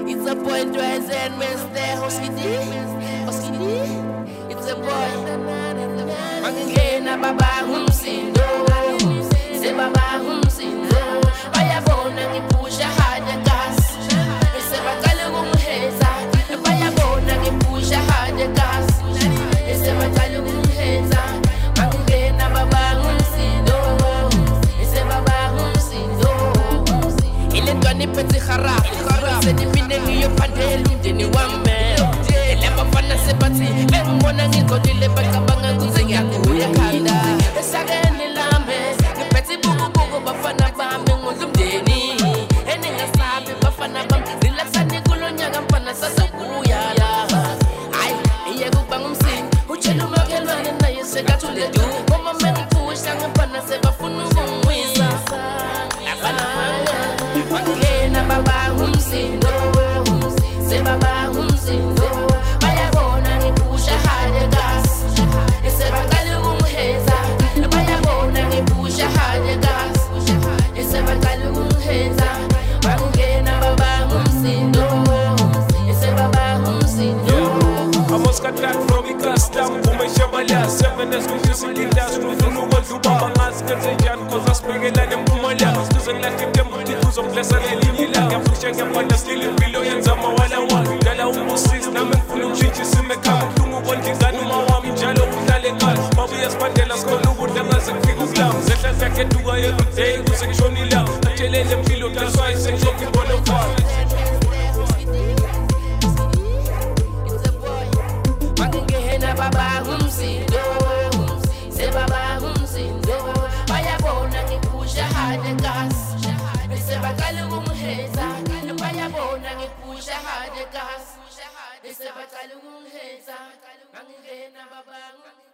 It's a boy Dwayne and Mr. Hoskidi. It's a boy. Mangena baba humsindo. Se baba humsindo. Baya bona ngipusha hada gas. Se bakale ngumheza. Baya bona ngipusha hada gas. Se bakale ngumheza. Mangena baba humsindo. Se baba humsindo. Ile ntwana iphethe kharafu. Se dimine ngiyophandela umndeni wami. Elamba fana sebathi bengibona ngigodile bacabanga kuze ngiyakuya khanda. Esakeni lami ngiphethe ibukubuku bafana bami ngudumndeni. Eningasabi bafana bami zilahlani kulonyaka mfana sasabuya. Hayi iye kubanga umsini utshela umakhelwane naye sekathule du. Ngoba mengipusha ngempana sebafuna ukungwisa. Abana mangena baba umsindo. Se baba umsindo. Bayabona ngipusha hade gas. Se bakale umheza. Bayabona ngipusha hade gas. Se bakale umheza. Mangena baba umsindo. Se baba umsindo. Amos katak from the custom, umeshabalya 7 as music industry funu wazuba mangas kazejan koza spengela nemumala stuzen lati tembuti kuzo plesa ngelinila ngapusha ngapanda stili bilo yenza mawala wa dala umusis na mfunu chichi simeka tungu bonjizanu mawami njalo udale kal mabuya spandela skolu budanga zakfiku glam zeta zake tuwa every day kusekshonila atelele mpilo that's why senjoki bonofa. Baba humsindo, se baba humsindo, bayabona ngipusha hade gas, se bakale umheza, bayabona ngipusha hade gas, se bakale umheza, mangena baba.